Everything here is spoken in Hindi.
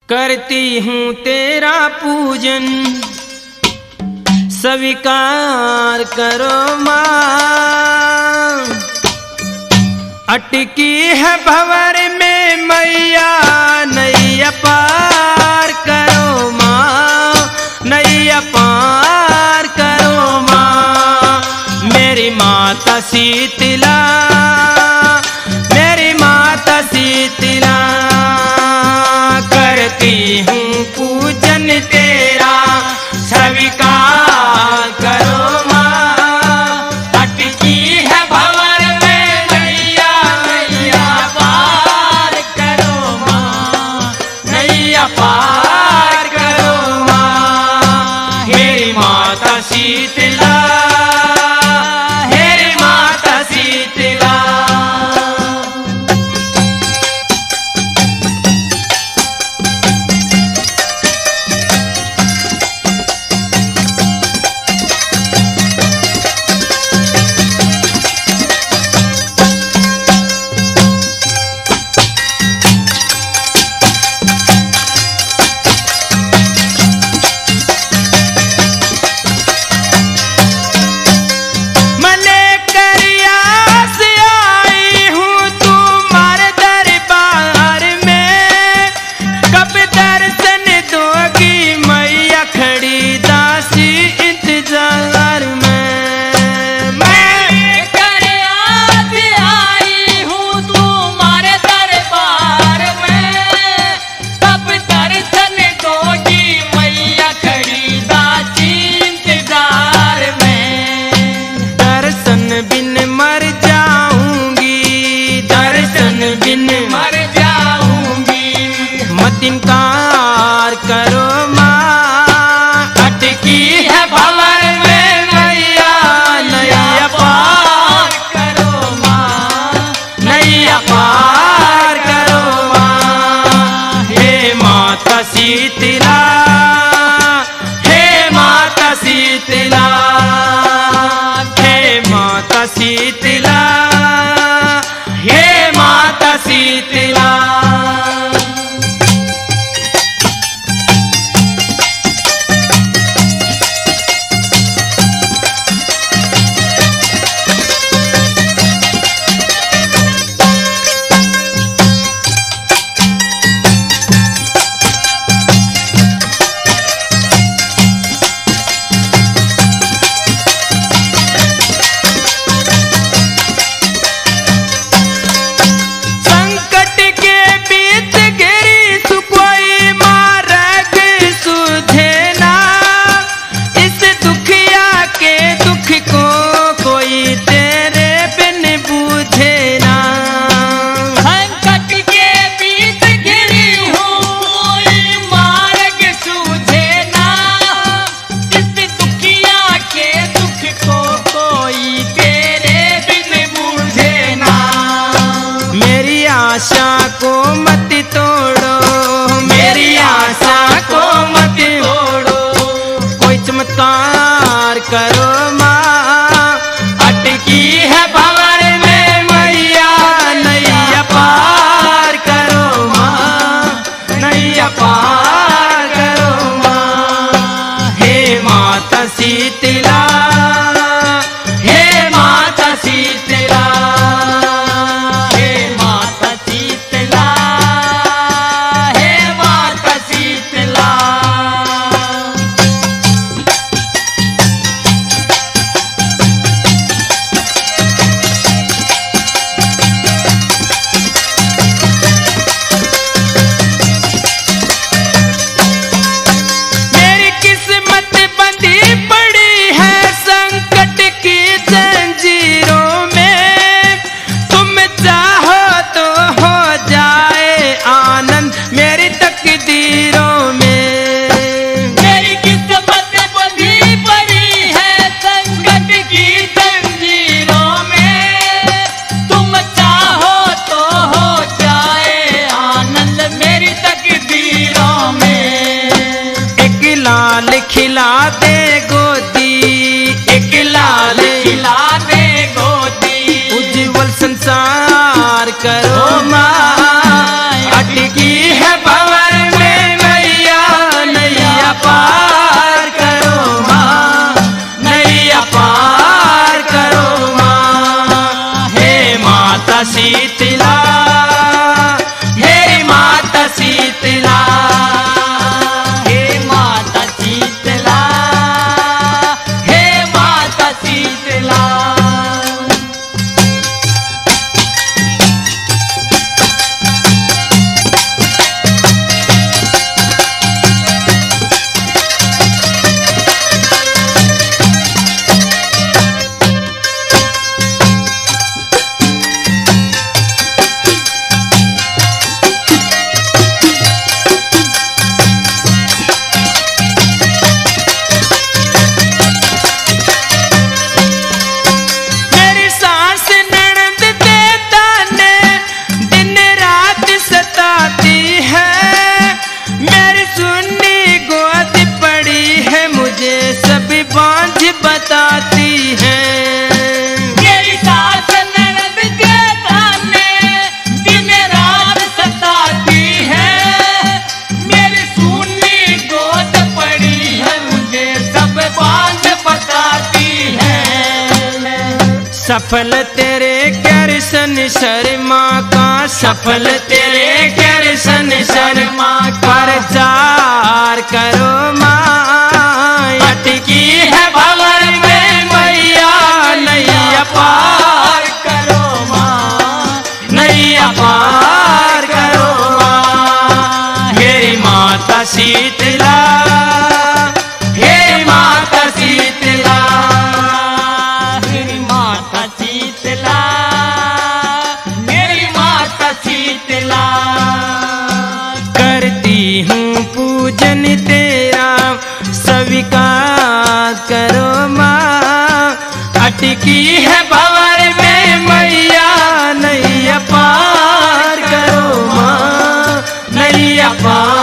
करती हूँ तेरा पूजन स्वीकार करो माँ। अटकी है भंवर में मैया नैया पार करो माँ, नैया पार करो माँ। मेरी माता शीतला, मेरी माता शीतला, करती हूँ पूजन तेरा स्वीकार करो माँ। अटकी है भंवर में नैया, नैया पार करो माँ, नैया पार करो माँ। मेरी माता शीतला, मेरी माता शीतला। इनकार करो माँ। अटकी है भंवर में नैया, नैया पार करो माँ, नैया पार करो माँ। हे माता शीतला, हे माता शीतला, हे माता शीतला, हे माता शीतला। आशा को मत तोड़ो, मेरी आशा को मत तोड़ो, कोई चमत्कार करो माँ। अटकी है भंवर में मैया नैया पार करो माँ, नैया पार करो माँ। हे माता शीतला, हे माता शीतला, खिला दे गोदी, एक लाल खिला दे गोदी, उज्जवल संसार करो माँ। अटकी है भंवर में शीतला, हे माता शीतला, हे माता शीतला। बताती है मेरी सास ननद के ताने दिन रात सताती है, मेरी सुनी गोद पड़ी है मुझे सब बात बताती है। सफल तेरे कृष्ण शर्मा का, सफल तेरे कृष्ण शर्मा का प्रचार करो माँ, अटकी है भंवर में मैया नैया पार करो माँ, नैया पार करो माँ। हे माता शीतला, हे माता शीतला, मेरी माता शीतला, मेरी माता शीतला। करती हूँ पूजन तेरा स्वीकार करो माँ, अटकी है भंवर में मैया नैया पार करो माँ, नैया पार